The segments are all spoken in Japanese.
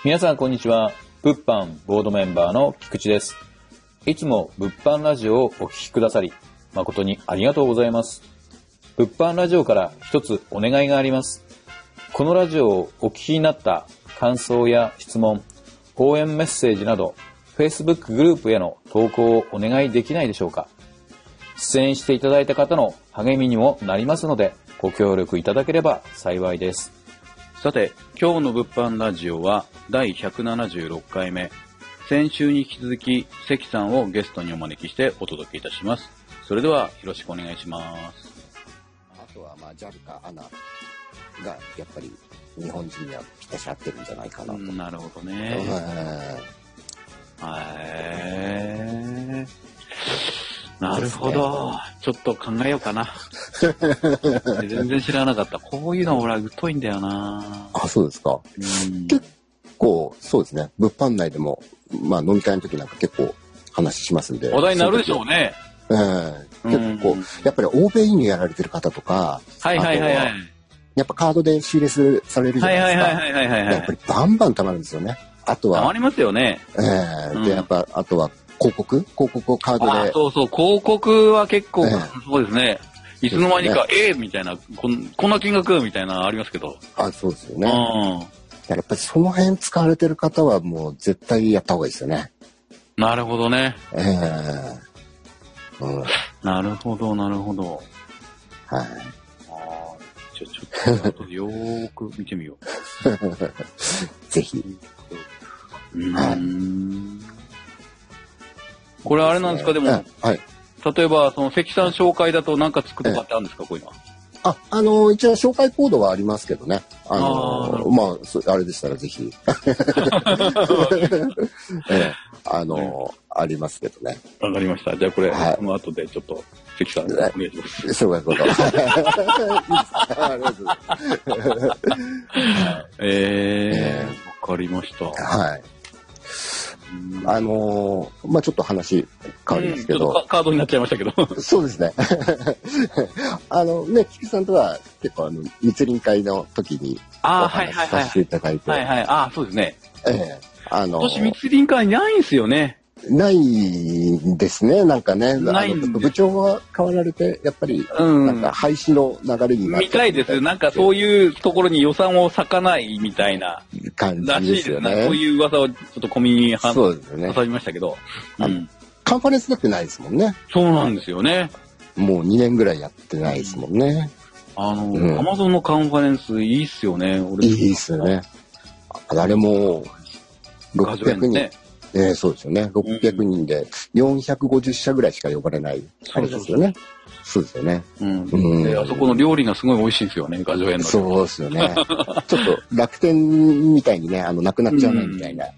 皆さんこんにちは。物販ボードメンバーの菊池です。いつも物販ラジオをお聞きくださり誠にありがとうございます。物販ラジオから一つお願いがあります。このラジオをお聞きになった感想や質問、応援メッセージなど Facebook グループへの投稿をお願いできないでしょうか。出演していただいた方の励みにもなりますのでご協力いただければ幸いです。 さて、今日の物販ラジオは第176回目。先週に引き続き関さんをゲストにお招きしてお届けいたします。それではよろしくお願いします。 あとはJAL かANAがやっぱり日本人にはぴったし合ってるんじゃないかなと。 なるほどね。なるほど、ね。ちょっと考えようかな。全然知らなかった。こういうの俺は疎いんだよな。 あ、そうですか。結構そうですね。物販内でも飲み会の時なんか結構話しますんで。 話題になるでしょうね。 結構やっぱり欧米にやられてる方とか、やっぱカードで仕入れされるじゃないですか。やっぱりバンバン溜まるんですよね。あとは溜まりますよね。 でやっぱあとは広告をカードで。 そう広告は結構、そうですね。いつの間にか、みたいな、こんな金額みたいなのありますけど。 そうですよね。やっぱりその辺使われてる方はもう絶対やった方がいいですよね。 なるほどね。なるほど。 はい。 ちょっとよーく見てみよう。ぜひ。 これあれなんですか、でも、例えばその関さん紹介だと何かつくとかってあるんですか、こういうのは。 一応紹介コードはありますけどね。あれでしたらぜひ。ありますけどね。 わかりました。じゃあこれ、この後でちょっと関さんお願いします。 紹介コード。 わかりました。 はい。ちょっと話変わりますけど。 ちょっとカードになっちゃいましたけど。 そうですね。菊池さんとは結構密林会の時にお話しさせていただいて。 そうですね。今年密林会ないんですよね。 ないですね、なんかね。部長が変わられて、やっぱり、なんか廃止の流れになって。 みたいです。なんかそういうところに予算を割かないみたいな感じですよね。 そういう噂をちょっと小耳に挟みましたけど。 カンファレンスだってないですもんね。 そうなんですよね。 もう2年ぐらいやってないですもんね。 アマゾンのカンファレンスいいっすよね。 いいっすよね。あれも、600人。そうですよね。600人で450社ぐらいしか呼ばれないあれですよね。そうですよね。 あそこの料理がすごい美味しいんですよね、画像園の。 そうですよね。ちょっと楽天みたいにね、なくなっちゃうねみたいな。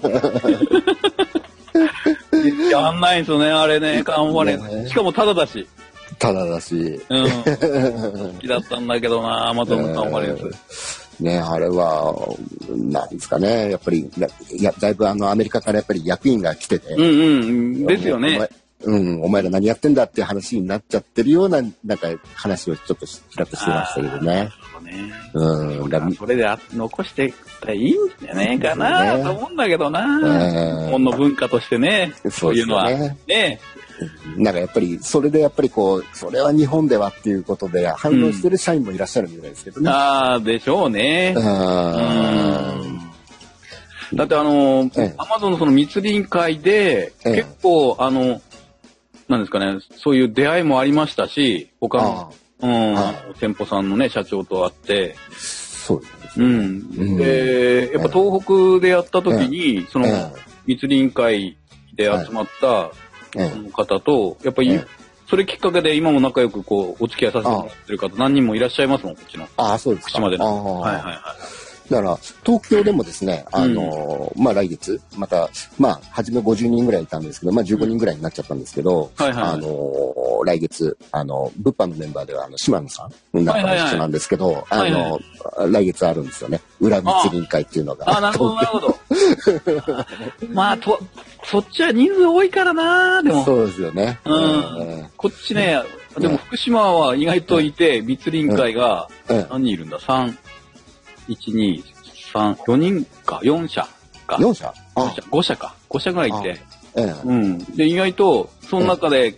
やんないんですよね、あれね、カンファレンス。しかもタダだし。 タダだし。 好きだったんだけどな、アマゾンのカンファレンス。 ね、あれは、なんですかね、やっぱり、だいぶアメリカからやっぱり役員が来てて。 ですよね。 お前ら何やってんだっていう話になっちゃってるような、なんか話をちょっとちらっとしてましたけどね。 それで残してたらいいんじゃねえかなと思うんだけどな。日本の文化としてね、そういうのは。ね。 なんかやっぱり、それでやっぱりそれは日本ではっていうことで反応してる社員もいらっしゃるみたいですけどね。 でしょうね。だってアマゾンのその密林会で、結構なんですかね、そういう出会いもありましたし、他の、店舗さんのね、社長と会って。 そうですね。 で、やっぱ東北でやった時に、その密林会で集まった方と、やっぱり、それきっかけで今も仲良くお付き合いさせてもらってる方何人もいらっしゃいますもん、こっちの。 そうですか。 口までの。 だから、東京でもですね、来月、また、初め50人ぐらいいたんですけど、15人ぐらいになっちゃったんですけど、来月、物販のメンバーでは、島野さんなんかも一緒なんですけど、来月あるんですよね。裏密林会っていうのが。 なるほど、なるほど。そっちは人数多いからな、でも。 そうですよね。 こっちね、でも福島は意外といて、密林会が何人いるんだ ?3、1、2、3、4人か、4社。 か。 4社 5社か。5社ぐらいいて。うん。で、意外と、その中で、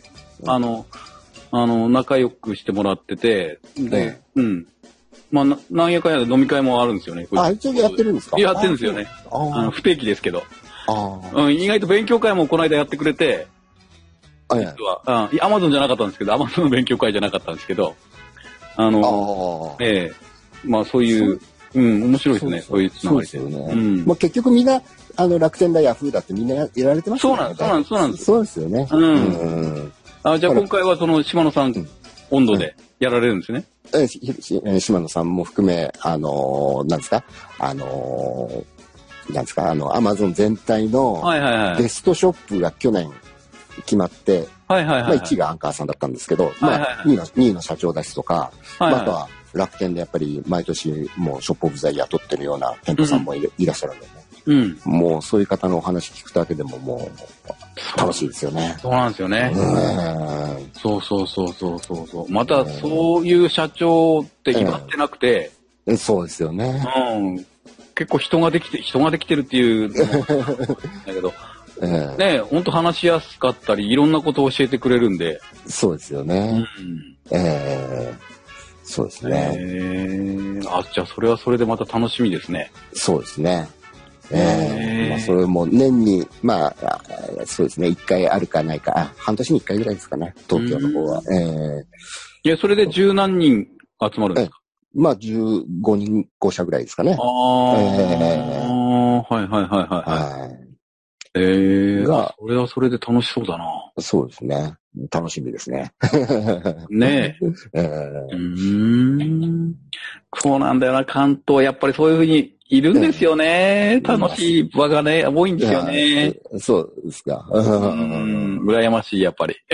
仲良くしてもらってて、で、うん。まあ、なんやかんやで飲み会もあるんですよね。 一応やってるんですか？ やってるんですよね。不定期ですけど。意外と勉強会もこの間やってくれて、実は、アマゾンじゃなかったんですけど、アマゾンの勉強会じゃなかったんですけど、まあそういう、面白いですね、そういうつながりで。そうですよね。 まあ結局みんな、楽天だ、ヤフーだってみんなやられてますよね。 そうなんです。 そうですよね。 じゃあ今回はその島野さん、温度でやられるんですね。 島野さんも含め、なんですか、なんですか、アマゾン全体のベストショップが去年決まって、1位がアンカーさんだったんですけど、2位の社長ですとか、あとは楽天でやっぱり毎年もうショップオブザイヤー取ってるような店舗さんもいらっしゃるんでね。もうそういう方のお話聞くだけでももう楽しいですよね。 そうなんですよね。そう。またそういう社長って決まってなくて。 そうですよね。 結構人ができてるっていうだけど、ね、本当話しやすかったり、いろんなことを教えてくれるんで。 そうですよね。そうですね。 じゃあそれはそれでまた楽しみですね。 そうですね。まあそれも年に、まあ、そうですね、1回あるかないか、半年に1回ぐらいですかね、東京の方は。 いや、それで10何人集まるんですか？ まあ、15人、5社ぐらいですかね。 それはそれで楽しそうだな。 そうですね。楽しみですね。 ねえ。そうなんだよな、関東。やっぱりそういうふうにいるんですよね。楽しい場がね、多いんですよね。 そうですか。 羨ましい、やっぱり。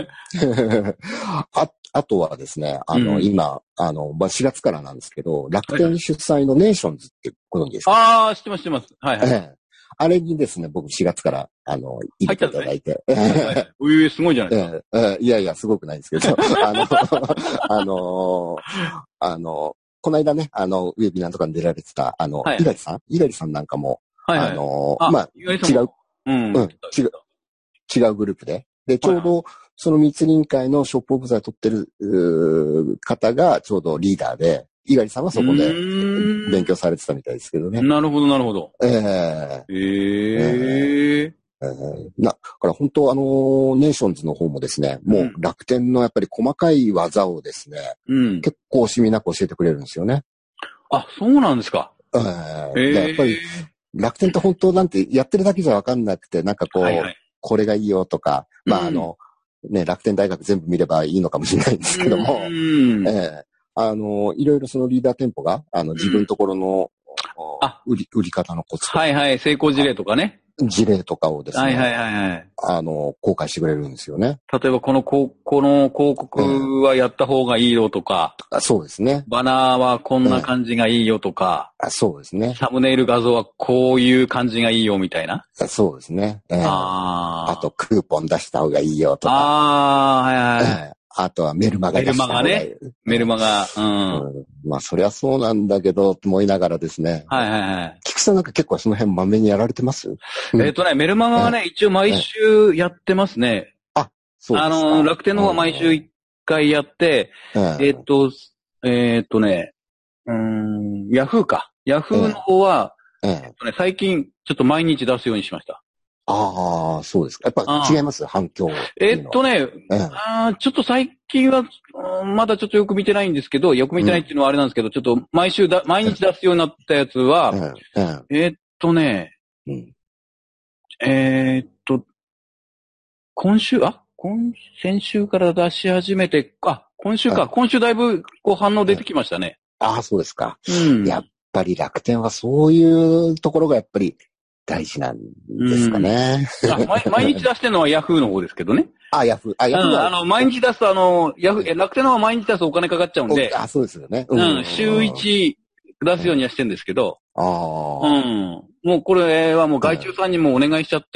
あとはですね、今、4月からなんですけど、楽天主催のネーションズってご存知ですか？ 知ってます。はい。 あれにですね、僕4月から、入れていただいて。 すごいじゃないですか。 いや、すごくないんですけど、この間ね、ウェビナーとかに出られてた、猪狩さんなんかも、まあ、違うグループで。で、ちょうど、その密林会のショップオブザー取ってる方がちょうどリーダーで、猪狩さんはそこで勉強されてたみたいですけどね。 なるほど。 だから本当ネーションズの方もですね、もう楽天のやっぱり細かい技をですね、結構惜しみなく教えてくれるんですよね。 そうなんですか。 やっぱり楽天って本当なんてやってるだけじゃわかんなくて、なんかこう、これがいいよとか、まあね、楽天大学全部見ればいいのかもしれないんですけども、いろいろそのリーダー店舗が、自分のところの、売り方のコツとか。 成功事例とかね。 事例とかをですね。公開してくれるんですよね。 例えばこの広告はやった方がいいよとか。 そうですね。 バナーはこんな感じがいいよとか。 そうですね。 サムネイル画像はこういう感じがいいよみたいな。 そうですね。あとクーポン出した方がいいよとか。あとはメルマガ出した方がいい。 メルマガ。 まあそりゃそうなんだけど、と思いながらですね。菊さんなんか結構その辺まめにやられてます？ メルマガはね、一応毎週やってますね。 そうですか。 楽天の方は毎週1回やって、ヤフーか。ヤフーの方は、最近ちょっと毎日出すようにしました。 そうですか。やっぱ違います？反響。 ちょっと最近は、まだちょっとよく見てないんですけど、よく見てないっていうのはあれなんですけど、ちょっと毎日出すようになったやつは、先週から出し始めて、今週だいぶ反応出てきましたね。 そうですか。やっぱり楽天はそういうところがやっぱり、大事なんですかね。 毎日出してるのはヤフーの方ですけどね。 ヤフー。 毎日出すと楽天の方は毎日出すとお金かかっちゃうんで。 そうですよね。 週1出すようにはしてるんですけど。もうこれはもう外注さんにもお願いしちゃって。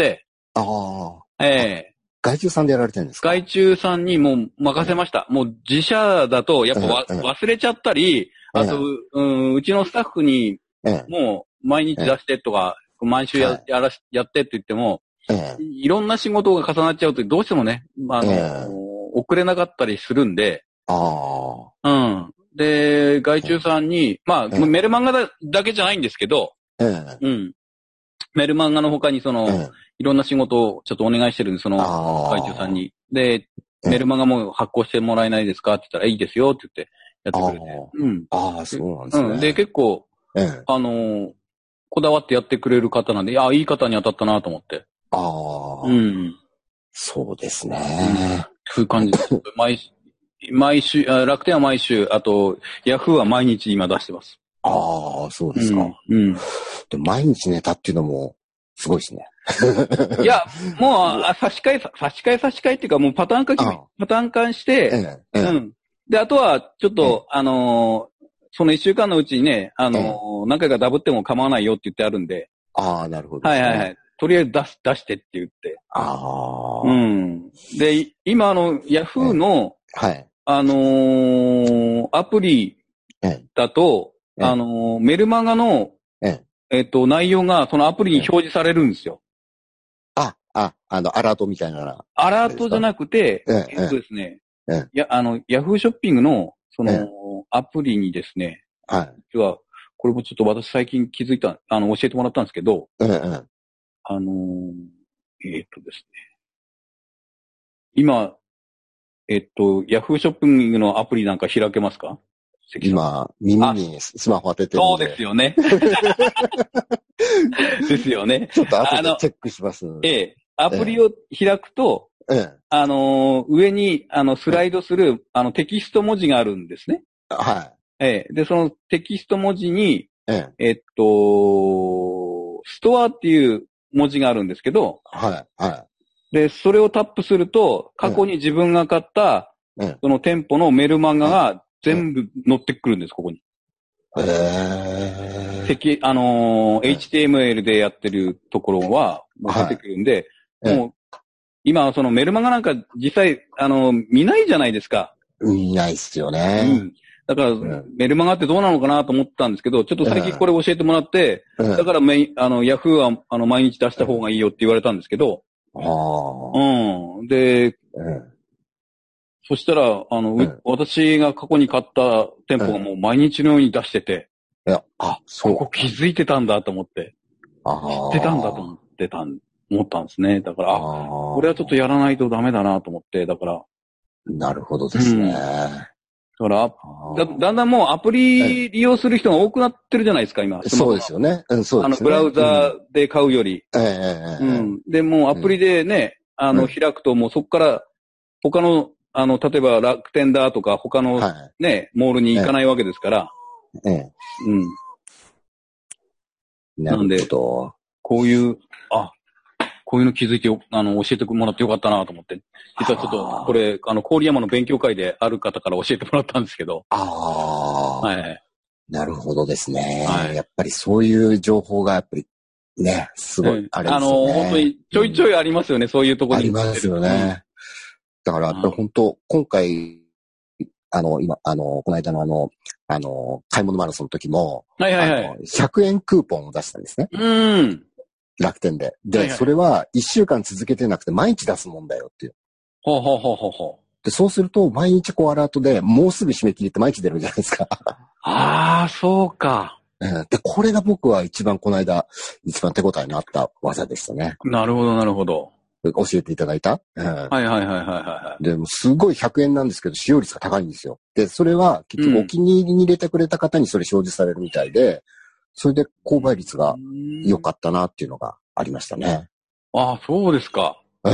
外注さんでやられてるんですか？ 外注さんにもう任せました。もう自社だとやっぱ忘れちゃったり、あと、うちのスタッフにもう毎日出してとか毎週やってって言っても、いろんな仕事が重なっちゃうと、どうしてもね、遅れなかったりするんで、うん。で、外注さんに、メルマガだけじゃないんですけど、うん。メルマガの他にいろんな仕事をちょっとお願いしてるんです、外注さんに。で、メルマガも発行してもらえないですかって言ったら、いいですよって言ってやってくれて。うん。 そうなんですね。 で、結構、こだわってやってくれる方なんで、いい方に当たったなと思って。うん。 そうですね。 そういう感じです。毎週、楽天は毎週、あと、ヤフーは毎日今出してます。 そうですか。で毎日ネタっていうのも、すごいですね。 いや、もう、差し替えっていうか、もうパターン化して、で、あとは、ちょっと、その一週間のうちにね、何回かダブっても構わないよって言ってあるんで。 なるほど、 はい。とりあえず出してって言って。で、今ヤフーの、アプリだと、メルマガの、内容がそのアプリに表示されるんですよ。 アラートみたいな。 アラートじゃなくて、ですね、ヤフーショッピングの、アプリにですね、実は、これもちょっと私最近気づいた、教えてもらったんですけど、ですね、今、ヤフーショッピングのアプリなんか開けますか？ 今、耳にスマホ当ててるんで。 そうですよね。ですよね。 ちょっと後でチェックします。 アプリを開くと、上に、スライドする、テキスト文字があるんですね。で、そのテキスト文字に、ストアっていう文字があるんですけど、で、それをタップすると、過去に自分が買った、その店舗のメルマガが全部載ってくるんです、ここに。HTML でやってるところは、出てくるんで、もう、今、そのメルマガなんか実際、見ないじゃないですか。 見ないっすよね。 だから、メルマガってどうなのかなと思ったんですけど、ちょっと最近これ教えてもらって、だからヤフーは、毎日出した方がいいよって言われたんですけど、で、そしたら、私が過去に買った店舗がもう毎日のように出してて、ここ気づいてたんだと思って、知ってたんだと思ったんですね。だから、これはちょっとやらないとダメだなと思って、だから。 なるほどですね。 だから、だんだんもうアプリ利用する人が多くなってるじゃないですか、今。 そうですよね。そうですね。 ブラウザで買うより。で、もうアプリでね、開くともうそこから他の、例えば楽天だとか他のね、モールに行かないわけですから。なんで、こういうの気づいて教えてもらってよかったなと思って。実はちょっと、これ、郡山の勉強会である方から教えてもらったんですけど。 なるほどですね。やっぱりそういう情報がやっぱり、ね、すごい、あれですよね。 本当にちょいちょいありますよね、そういうところに。 ありますよね。だから、本当、今回、今、この間の買い物マラソンの時も、100円クーポンを出したんですね。楽天で。で、それは1週間続けてなくて毎日出すもんだよっていう。で、そうすると毎日アラートでもうすぐ締め切りって毎日出るじゃないですか。 そうか。 で、これが僕は一番この間、一番手応えのあった技でしたね。 なるほど、なるほど。 教えていただいた。でもすごい100円なんですけど、使用率が高いんですよ。で、それは結局お気に入りに入れてくれた方にそれ表示されるみたいで、それで購買率が良かったなっていうのがありましたね。 そうですか。じ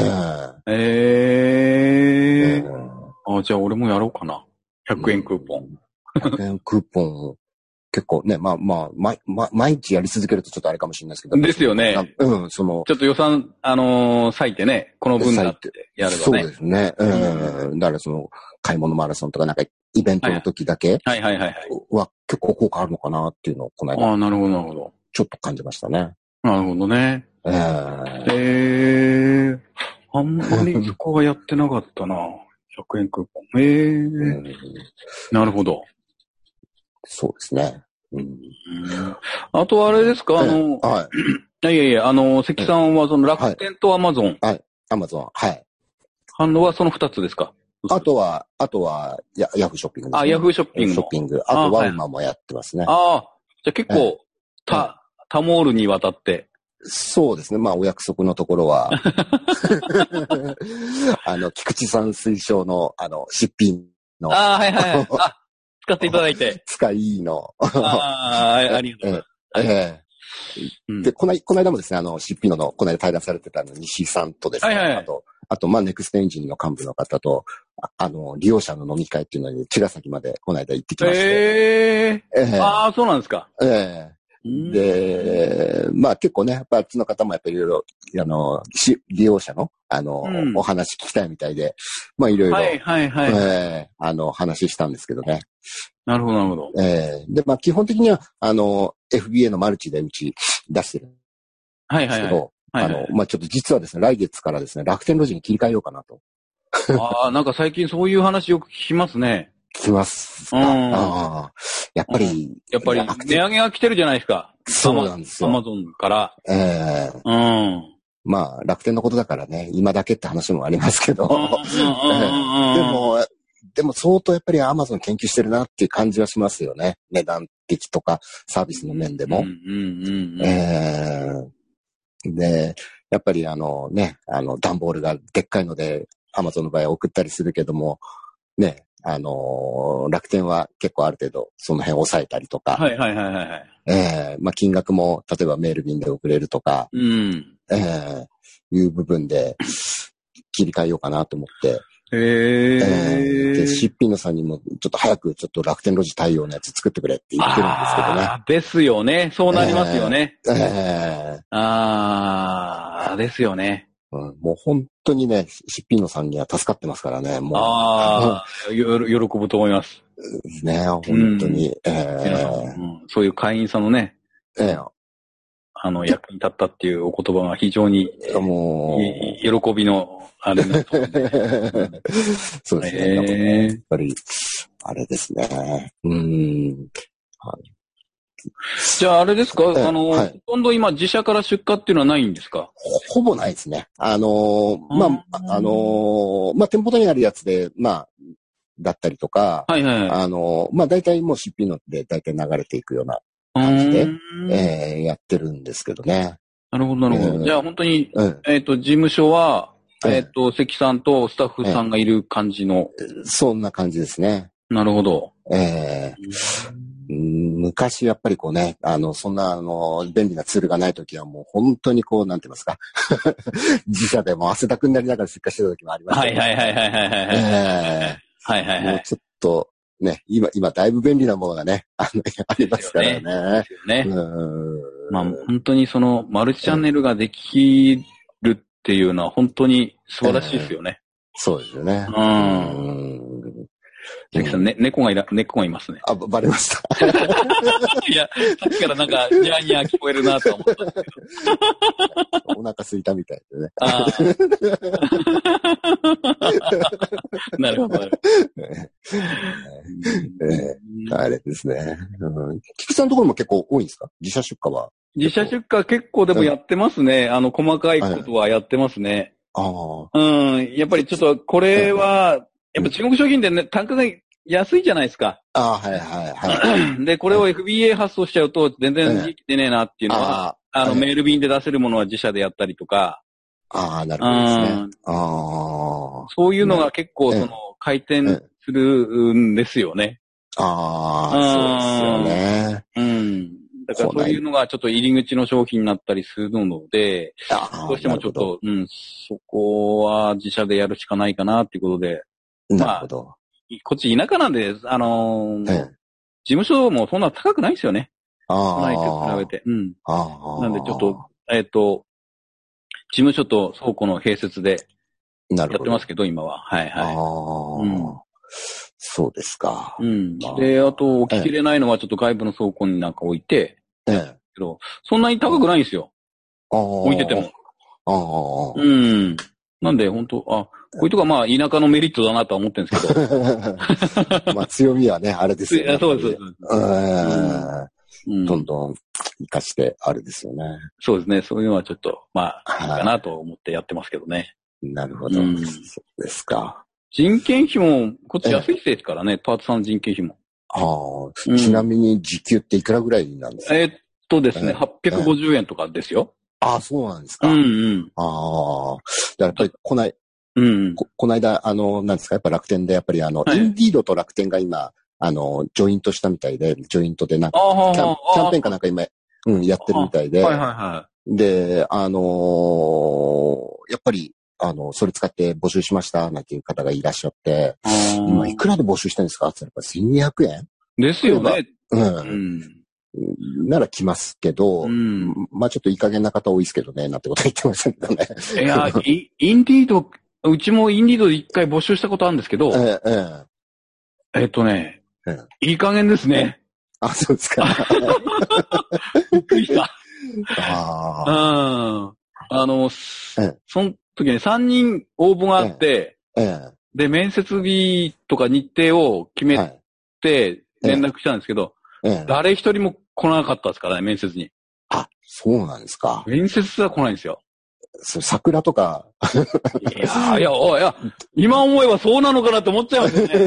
ゃあ俺もやろうかな。100円クーポン。 100円クーポン、結構ね、毎日やり続けるとちょっとあれかもしれないですけど。 ですよね。ちょっと予算、割いてね、この分だってやればね。 そうですね。だから買い物マラソンとかなんかイベントの時だけは結構効果あるのかなっていうのをこの間。 なるほど、なるほど。 ちょっと感じましたね。 なるほどね。あんまりそこはやってなかったな。100円クーポン。なるほど。 そうですね。 あとはあれですか、 はい。 いや、関さんはその楽天とアマゾン。 はい。アマゾン。はい。 反応はその2つですか？ あとは、ヤフーショッピングですね。 ヤフーショッピング。 ショッピング。あと、ワウマもやってますね。 じゃあ結構、多モールにわたって。 そうですね。まあ、お約束のところは、菊池さん推奨の、出品の。 はいはいはい。使っていただいて。 使いの。 ありがとうございます。 で、この間もですね、出品の、この間対談されてた西井さんとですね、あと、まあ、ネクストエンジンの幹部の方と、利用者の飲み会っていうのに、茅ヶ崎までこの間行ってきまして。 そうなんですか。 で、まあ結構ね、やっぱあっちの方もやっぱりいろいろ、利用者の、お話聞きたいみたいで、まあいろいろ、話したんですけどね。 なるほど、なるほど。 で、まあ基本的には、FBA のマルチでうち出してるんですけど、まあちょっと実はですね、来月からですね、楽天路地に切り替えようかなと。 なんか最近そういう話よく聞きますね。 聞きますか。やっぱり、 値上げが来てるじゃないですか。 そうなんですよ。 アマゾンから。 まあ、楽天のことだからね、今だけって話もありますけど。でも相当やっぱりアマゾン研究してるなっていう感じはしますよね。値段的とかサービスの面でも。で、やっぱり段ボールがでっかいので、アマゾンの場合は送ったりするけども、ね、楽天は結構ある程度その辺抑えたりとか。まあ金額も例えばメール便で送れるとか、いう部分で切り替えようかなと思って。で、シッピンノさんにもちょっと早くちょっと楽天路地対応のやつ作ってくれって言ってるんですけどね。 ですよね。そうなりますよね。ですよね。 もう本当にね、シッピンノさんには助かってますからね。もう喜ぶと思います。 ね、本当に。 そういう会員さんのね、役に立ったっていうお言葉が非常に、喜びの、あれだと。 そうですね。やっぱり、あれですね。 じゃああれですか、ほとんど今自社から出荷っていうのはないんですか？ ほぼないですね。まあ、店舗にあるやつで、まあ、だったりとか、まあ大体もう出品ので大体流れていくような感じで、やってるんですけどね。 なるほど、なるほど。じゃあ本当に、事務所は、関さんとスタッフさんがいる感じの。 そんな感じですね。 なるほど。 昔やっぱりこうね、そんな便利なツールがないときはもう本当にこう、なんて言いますか。自社でも汗だくになりながら出荷してた時もありましたけど。もうちょっと、ね、今だいぶ便利なものがね、ありますからね。 まあ本当にそのマルチチャンネルができるっていうのは本当に素晴らしいですよね。 そうですよね。 関さん、猫がいますね。 バレました。 いや、さっきからなんか、ニャーニャー聞こえるなと思ったんですけど。お腹空いたみたいでね。 なるほど。 あれですね。菊さんのところも結構多いんですか？自社出荷は。 自社出荷結構でもやってますね。細かいことはやってますね。やっぱりちょっと、これは、やっぱ中国商品でね、単価が安いじゃないですか。で、これを FBA 発送しちゃうと全然利益出ねえなっていうのは、メール便で出せるものは自社でやったりとか。 なるほどですね。 そういうのが結構、回転するんですよね。 そうですよね。 だからそういうのがちょっと入り口の商品になったりするので、どうしてもちょっと、そこは自社でやるしかないかなっていうことで。 なるほど。 こっち田舎なんで、事務所もそんな高くないですよね。都内と比べて。なんでちょっと、事務所と倉庫の併設でやってますけど、今は。 そうですか。 で、あと、置ききれないのはちょっと外部の倉庫になんか置いて、そんなに高くないんですよ。置いてても。なんで、本当こういうとこはまあ、田舎のメリットだなとは思ってるんですけど。 まあ、強みはね、あれですよね。 そうです。 どんどん活かしてあれですよね。 そうですね。そういうのはちょっと、まあ、いいかなと思ってやってますけどね。 なるほど。そうですか。 人件費も、こっち安いですからね、パートさんの人件費も。 ちなみに時給っていくらぐらいなんですか？ ですね、850円とかですよ。 そうなんですか。だからやっぱりこの間、なんですか、やっぱ楽天で、やっぱりインディードと楽天が今、ジョイントしたみたいで、ジョイントでなんか、キャンペーンかなんか今、やってるみたいで、で、やっぱり、それ使って募集しました、なんていう方がいらっしゃって、今、いくらで募集してるんですかって言ったら、1200円ですよね。 なら来ますけど、まあちょっといい加減な方多いですけどね、なんてこと言ってましたけどね。 いや、インディード、うちもインディードで一回募集したことあるんですけど、いい加減ですね。 そうですか。 びっくりした。その時に3人応募があって、で、面接日とか日程を決めて連絡したんですけど、誰一人も来なかったですからね、面接に。 そうなんですか。 面接すら来ないんですよ。 桜とか。 いや、今思えばそうなのかなって思っちゃいますよね。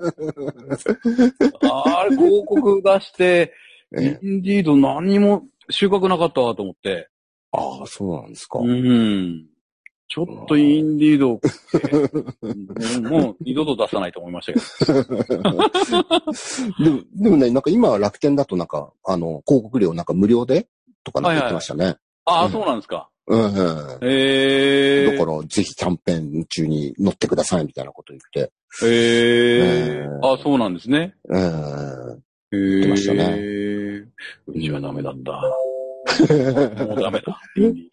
広告出して、インディード何にも収穫なかったわと思って。 そうなんですか。 ちょっとインディード、もう二度と出さないと思いましたけど。でもね、なんか今楽天だとなんか、広告料なんか無料でとかなんか言ってましたね。 そうなんですか。 だから、ぜひキャンペーン中に乗ってくださいみたいなこと言って。 そうなんですね。 言ってましたね。 うちはダメだった。もうダメだ。インディ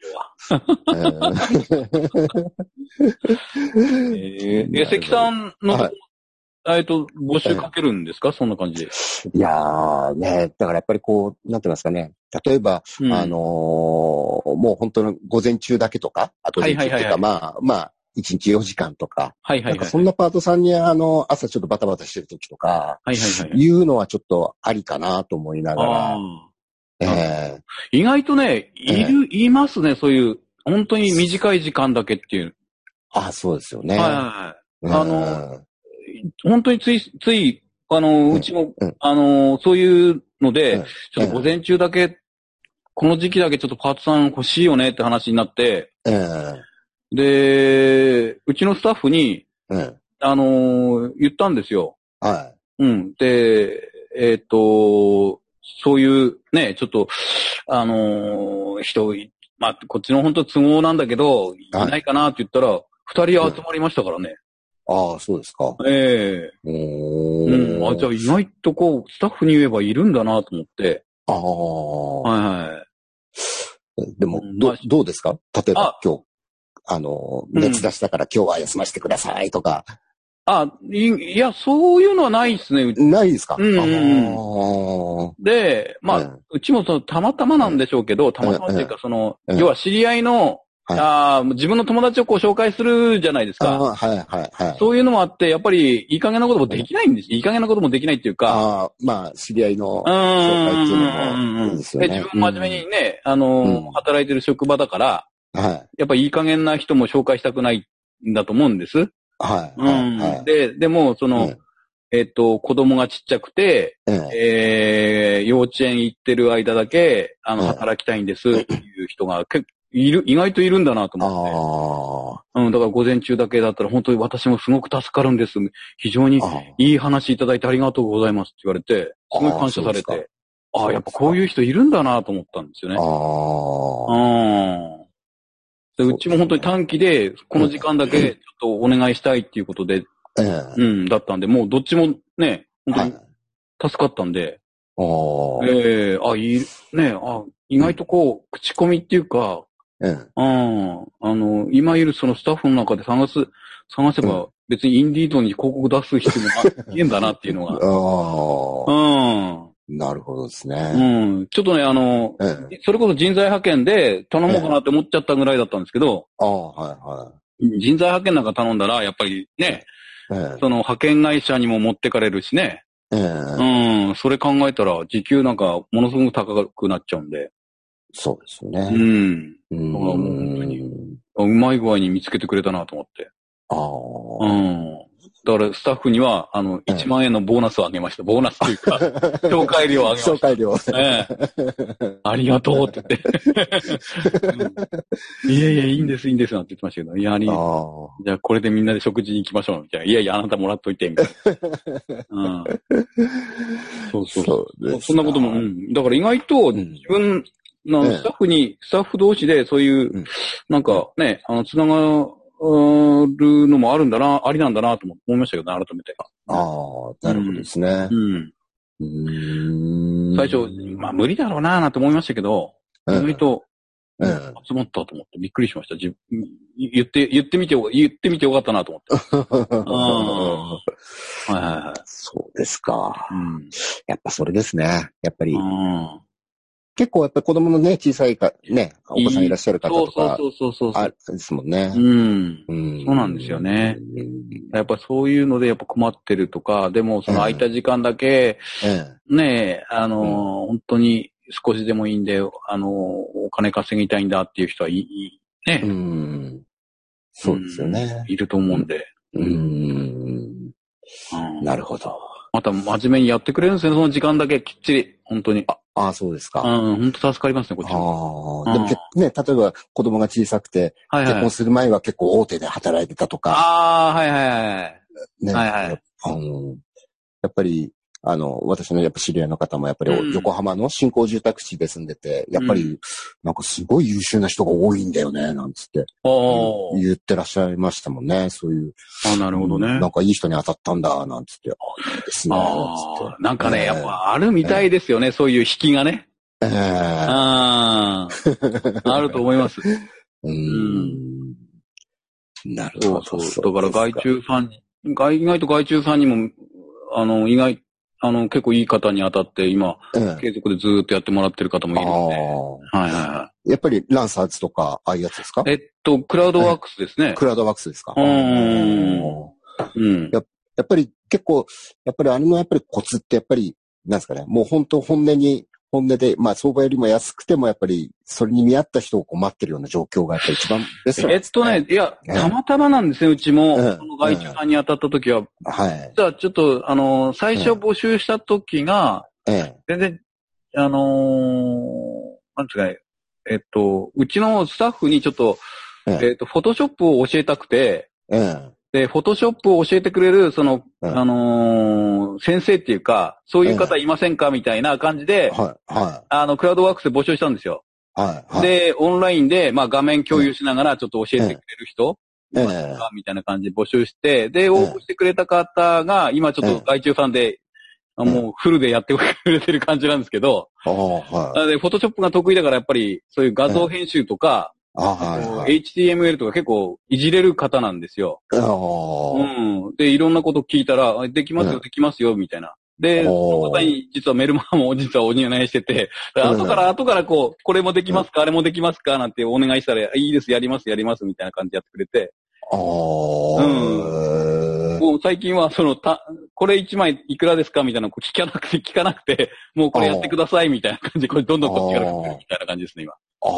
ードは。関さんの、募集かけるんですか？そんな感じで。 いやーね、だからやっぱりこう、なんて言いますかね。例えば、もう本当の午前中だけとか、あと午前中とか、まあ、1日4時間とか、なんかそんなパートさんに朝ちょっとバタバタしてる時とか、いうのはちょっとありかなと思いながら。 意外とね、いますね、そういう、本当に短い時間だけっていう。 そうですよね。 本当につい、うちも、そういうので、ちょっと午前中だけ、この時期だけちょっとパートさん欲しいよねって話になって、で、うちのスタッフに、言ったんですよ。で、そういうね、ちょっと、こっちの本当都合なんだけど、いないかなって言ったら、2人集まりましたからね。 そうですか。 じゃあ意外とこう、スタッフに言えばいるんだなと思って。 でも、どうですか？例えば今日、熱出したから今日は休ませてくださいとか。 いや、そういうのはないですね。 ないですか？ で、まあ、うちもたまたまなんでしょうけど、たまたまっていうか、要は知り合いの、自分の友達をこう紹介するじゃないですか。そういうのもあって、やっぱりいい加減なこともできないんです。いい加減なこともできないっていうか。 まあ、知り合いの紹介っていうのもいいですよね。 自分真面目にね、働いてる職場だから、やっぱりいい加減な人も紹介したくないんだと思うんです。でも、子供がちっちゃくて、幼稚園行ってる間だけ、働きたいんですっていう人が意外といるんだなと思って。だから午前中だけだったら本当に私もすごく助かるんです。非常にいい話いただいてありがとうございますって言われて、すごい感謝されて、やっぱこういう人いるんだなと思ったんですよね。うちも本当に短期で、この時間だけちょっとお願いしたいっていうことで、だったんで、もうどっちもね、本当に助かったんで、意外とこう、口コミっていうか、今いるそのスタッフの中で探せば、別にインディードに広告出す必要もないんだなっていうのが。 なるほどですね。 ちょっとね、それこそ人材派遣で頼もうかなって思っちゃったぐらいだったんですけど、人材派遣なんか頼んだら、やっぱりね、その派遣会社にも持ってかれるしね。 それ考えたら、時給なんか、ものすごく高くなっちゃうんで。 そうですよね。 だからもう本当に、うまい具合に見つけてくれたなと思って。だからスタッフには、1万円のボーナスをあげました。ボーナスというか、紹介料をあげました。 紹介料。 ありがとうって言って。いやいや、いいんです、いいんです、なんて言ってましたけど、じゃあこれでみんなで食事に行きましょう、みたいな。いやいや、あなたもらっといて、みたいな。そう。そんなことも、だから意外と自分、スタッフ同士でそういう、なんかね、つながるのもありなんだなと思いましたけどね、改めて。 なるほどですね。 最初、まあ無理だろうなと思いましたけど、意外と集まったと思ってびっくりしました。言ってみてよかったなと思って。 そうですか。やっぱそれですね。やっぱり。結構やっぱり子供のね、小さいね、お子さんいらっしゃる方とか、あるですもんね。 そうなんですよね。やっぱそういうのでやっぱ困ってるとか、でもその空いた時間だけ、ね、本当に少しでもいいんで、お金稼ぎたいんだっていう人はいね。 そうですよね。 いると思うんで。 なるほど。 また真面目にやってくれるんですよね、その時間だけきっちり、本当に。 そうですか。 本当助かりますね、こっちも。 でもね、例えば子供が小さくて、結婚する前は結構大手で働いてたとか。ね。やっぱり、私のやっぱ知り合いの方もやっぱり横浜の新興住宅地で住んでて、やっぱりなんかすごい優秀な人が多いんだよね、なんつって言ってらっしゃいましたもんね、そういう。 なるほどね。 なんかいい人に当たったんだ、なんつって。いいですね、つって。 なんかね、やっぱあるみたいですよね、そういう引きがね。あると思います。 なるほど。 だから意外と外注さんにも、結構いい方に当たって、今、継続でずーっとやってもらってる方もいるので。 やっぱりランサーズとか、ああいうやつですか？ クラウドワークスですね。 クラウドワークスですか？やっぱり結構、やっぱりあれのやっぱりコツってやっぱり、なんですかね、もう本当本音で、まあ相場よりも安くてもやっぱり、それに見合った人を待ってるような状況がやっぱり一番ベストなんですね。 いや、たまたまなんですね、うちも。その外注さんに当たった時は。じゃあちょっと、最初募集した時が、全然、なんですかね、うちのスタッフにちょっと、フォトショップを教えたくて、で、フォトショップを教えてくれる、その、先生っていうか、そういう方いませんかみたいな感じで、クラウドワークスで募集したんですよ。で、オンラインで、まあ画面共有しながらちょっと教えてくれる人、みたいな感じで募集して、で、応募してくれた方が、今ちょっと外注さんで、もうフルでやってくれてる感じなんですけど、で、フォトショップが得意だからやっぱり、そういう画像編集とか、HTML とか結構いじれる方なんですよ。で、いろんなこと聞いたら、できますよ、みたいな。で、その方に実はメルマガも実はお願いしてて、後からこれもできますか、あれもできますかなんてお願いしたら、いいです、やります、みたいな感じでやってくれて。もう最近はこれ1枚いくらですかみたいなの聞かなくて、もうこれやってくださいみたいな感じで、これどんどんこっちから来るみたいな感じですね、今。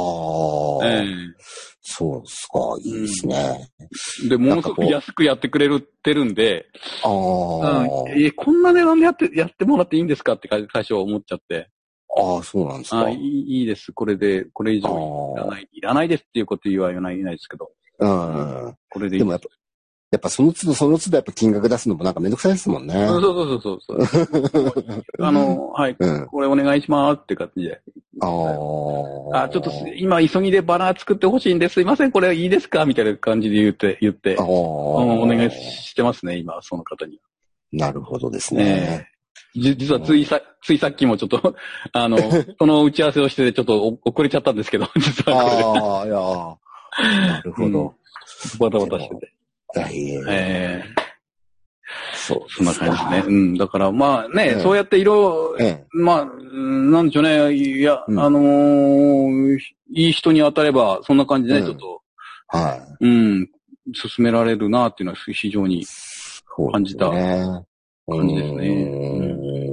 そうですか、いいですね。 で、ものすごく安くやってくれてるんで、こんな値段でやってもらっていいんですかって最初思っちゃって。 そうなんですか。 いいです。これ以上いらないですっていうこと言わないですけど。これでいい。 でもやっぱその都度やっぱ金額出すのもなんかめんどくさいですもんね。 そう。はい。これお願いしますって感じで。ちょっと今急ぎでバナー作ってほしいんですいません、これいいですかみたいな感じで言って、お願いしてますね、今、その方に。 なるほどですね。 実はついさっきもちょっと、その打ち合わせをしてちょっと遅れちゃったんですけど、実は。 なるほど。 バタバタしてて。そんな感じですね。だからまあね、そうやってまあ、なんでしょうね。いや、いい人に当たれば、そんな感じでね、ちょっと、進められるなっていうのは非常に感じた。 感じですね。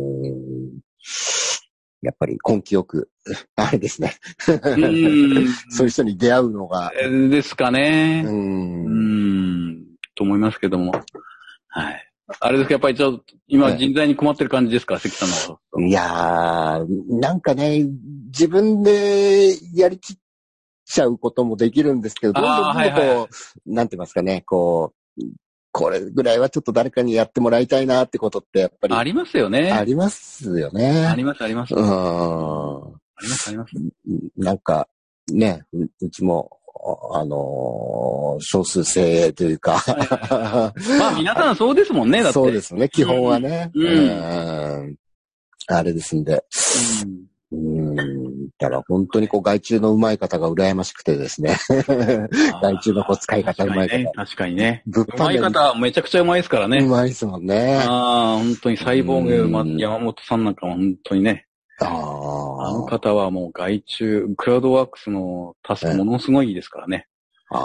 やっぱり根気よく、あれですね。そういう人に出会うのが。 ですかね。と思いますけども。はい。あれですか、やっぱりちょっと、今人材に困ってる感じですか、関さんの。 いやー、なんかね、自分でやりきっちゃうこともできるんですけど、どんどんこう、なんて言いますかね、これぐらいはちょっと誰かにやってもらいたいなってことってやっぱり。 ありますよね。 ありますよね。 あります、あります。あります、あります。 なんか、ね、うちも、少数精鋭というか。 まあ皆さんそうですもんね、だって。 そうですね、基本はね。あれですんで。だから本当にこう外注の上手い方が羨ましくてですね。外注のこう使い方上手い方。 確かにね。上手い方めちゃくちゃ上手いですからね。 上手いですもんね。 本当にサイボーグ山本さんなんかも本当にね。あの方はもう外注、クラウドワークスのタスクものすごいですからね。 や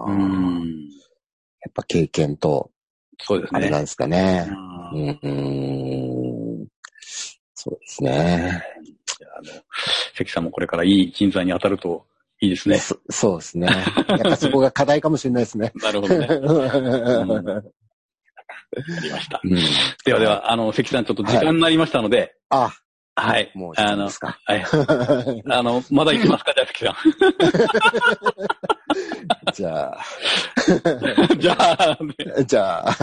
っぱ経験と、 そうですね。 あれなんですかね。そうですね。 関さんもこれからいい人材に当たるといいですね。 そうですね。やっぱそこが課題かもしれないですね。 なるほどね。ありました。では、関さんちょっと時間になりましたので。はい。 もういいですか。 はい。まだ行きますか、じゃあ、関さん。 じゃあ。 じゃあ、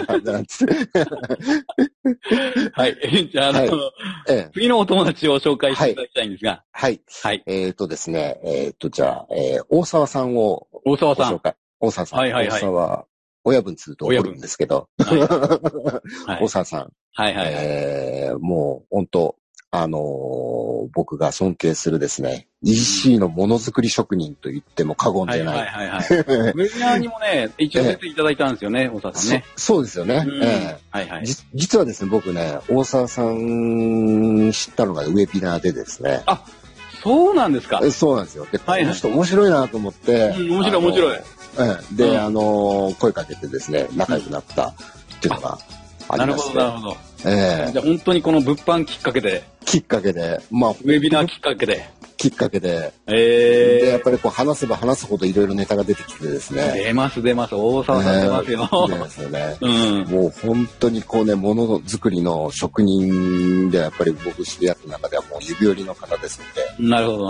はい。じゃあ、次のお友達を紹介していただきたいんですが。 はい。ですね、じゃあ、大沢さんを。 大沢さん。 大沢さん。 はい。 大沢、親分つうと怒るんですけど。大沢さん。もう、本当僕が尊敬するですね、EC のものづくり職人と言っても過言じゃない。 ウェビナーにもね、一応出ていただいたんですよね、大沢さんね。 そうですよね。実はですね、僕ね、大沢さん知ったのがウェビナーでですね。 そうなんですか。 そうなんですよ。で、この人面白いなと思って。 面白い。 で、声かけてですね、仲良くなったっていうのがありまして。 なるほど。じゃあ本当にこの物販きっかけで。 まあ、 ウェビナーきっかけで。 で、やっぱりこう話せば話すほどいろいろネタが出てきてですね。 出ます。大沢さん出ますよ。 出ますよね。もう本当にこうね、ものづくりの職人でやっぱり僕知り合った中ではもう指折りの方ですので。 なるほど。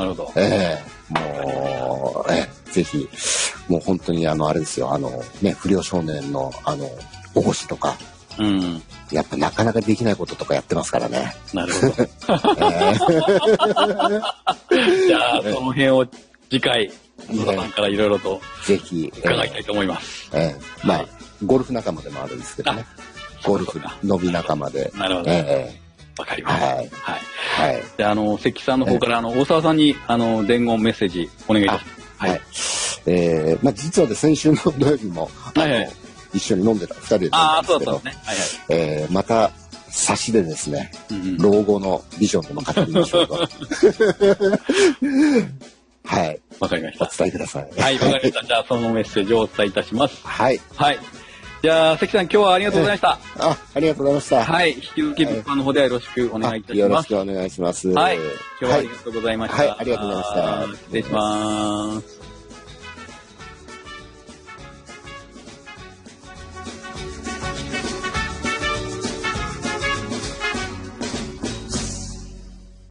もう、ぜひ、もう本当にあれですよ、不良少年の保護士とか。やっぱなかなかできないこととかやってますからね。なるほど。 じゃあ、その辺を次回、野田さんからいろいろとぜひ伺いたいと思います。 まあ、ゴルフ仲間でもあるんですけどね。ゴルフ伸び仲間で。 なるほど。わかりました。じゃあ、関さんの方から、大沢さんに、伝言メッセージお願いいたします。実は先週の土曜日も、一緒に飲んでた、二人で飲んでたんですけど、また、差しでですね、老後のビジョンでも語りましょうと。はい。 わかりました。 お伝えください。 はい、わかりました。じゃあ、そのメッセージをお伝えいたします。 はい。 じゃあ、関さん、今日はありがとうございました。 ありがとうございました。 はい。引き続き、物販の方ではよろしくお願いいたします。 よろしくお願いします。 はい。今日はありがとうございました。 はい、ありがとうございました。 失礼します。